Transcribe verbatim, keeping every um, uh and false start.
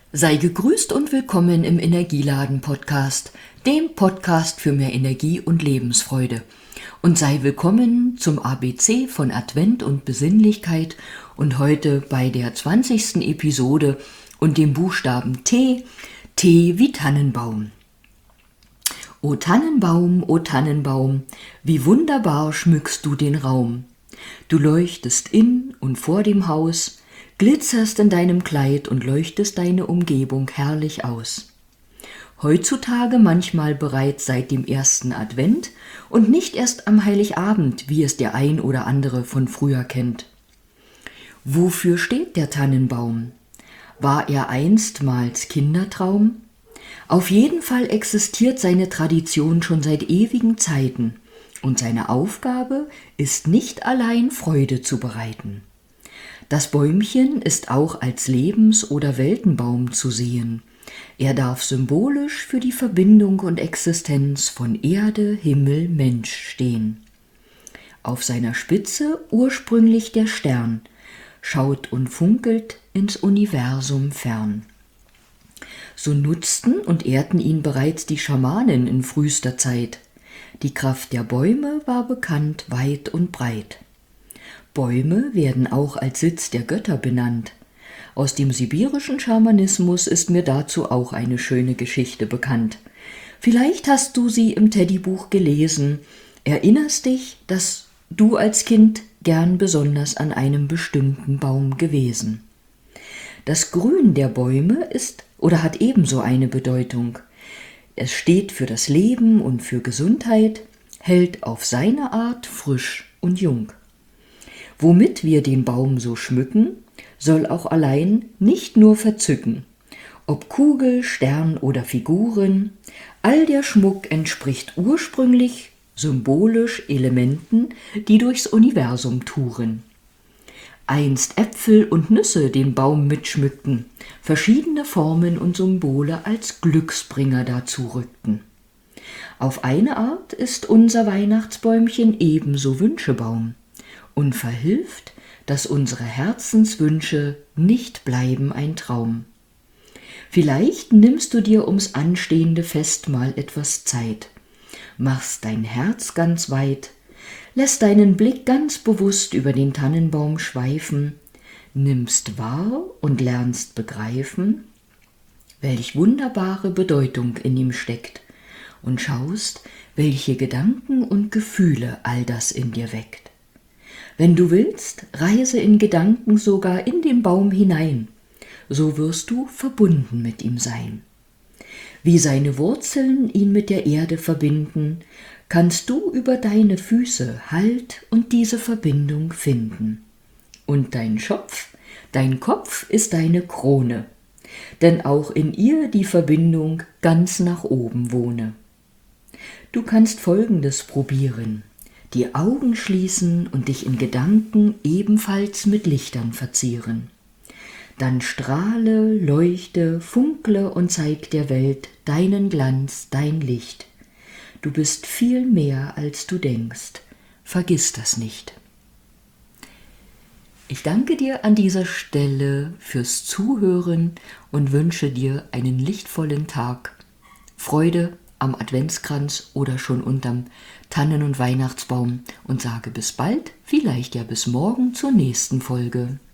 Sei gegrüßt und willkommen im Energieladen-Podcast, dem Podcast für mehr Energie und Lebensfreude. Und sei willkommen zum A B C von Advent und Besinnlichkeit und heute bei der zwanzigsten Episode und dem Buchstaben T, T wie Tannenbaum. O Tannenbaum, o Tannenbaum, wie wunderbar schmückst du den Raum. Du leuchtest in und vor dem Haus, glitzerst in deinem Kleid und leuchtest deine Umgebung herrlich aus. Heutzutage manchmal bereits seit dem ersten Advent und nicht erst am Heiligabend, wie es der ein oder andere von früher kennt. Wofür steht der Tannenbaum? War er einstmals Kindertraum? Auf jeden Fall existiert seine Tradition schon seit ewigen Zeiten und seine Aufgabe ist nicht allein Freude zu bereiten. Das Bäumchen ist auch als Lebens- oder Weltenbaum zu sehen. Er darf symbolisch für die Verbindung und Existenz von Erde, Himmel, Mensch stehen. Auf seiner Spitze ursprünglich der Stern, schaut und funkelt ins Universum fern. So nutzten und ehrten ihn bereits die Schamanen in frühester Zeit. Die Kraft der Bäume war bekannt weit und breit. Bäume werden auch als Sitz der Götter benannt. Aus dem sibirischen Schamanismus ist mir dazu auch eine schöne Geschichte bekannt. Vielleicht hast du sie im Teddybuch gelesen. Erinnerst dich, dass du als Kind gern besonders an einem bestimmten Baum gewesen. Das Grün der Bäume ist oder hat ebenso eine Bedeutung. Es steht für das Leben und für Gesundheit, hält auf seine Art frisch und jung. Womit wir den Baum so schmücken, soll auch allein nicht nur verzücken. Ob Kugel, Stern oder Figuren, all der Schmuck entspricht ursprünglich, symbolisch Elementen, die durchs Universum touren. Einst Äpfel und Nüsse den Baum mitschmückten, verschiedene Formen und Symbole als Glücksbringer dazu rückten. Auf eine Art ist unser Weihnachtsbäumchen ebenso Wünschebaum und verhilft, dass unsere Herzenswünsche nicht bleiben ein Traum. Vielleicht nimmst du dir ums anstehende Fest mal etwas Zeit, machst dein Herz ganz weit, lässt deinen Blick ganz bewusst über den Tannenbaum schweifen, nimmst wahr und lernst begreifen, welch wunderbare Bedeutung in ihm steckt und schaust, welche Gedanken und Gefühle all das in dir weckt. Wenn du willst, reise in Gedanken sogar in den Baum hinein, so wirst du verbunden mit ihm sein. Wie seine Wurzeln ihn mit der Erde verbinden, kannst du über deine Füße Halt und diese Verbindung finden. Und dein Schopf, dein Kopf ist deine Krone, denn auch in ihr die Verbindung ganz nach oben wohne. Du kannst Folgendes probieren: die Augen schließen und dich in Gedanken ebenfalls mit Lichtern verzieren. Dann strahle, leuchte, funkle und zeig der Welt deinen Glanz, dein Licht. Du bist viel mehr, als du denkst. Vergiss das nicht. Ich danke dir an dieser Stelle fürs Zuhören und wünsche dir einen lichtvollen Tag. Freude am Adventskranz oder schon unterm Tannen- und Weihnachtsbaum und sage bis bald, vielleicht ja bis morgen zur nächsten Folge.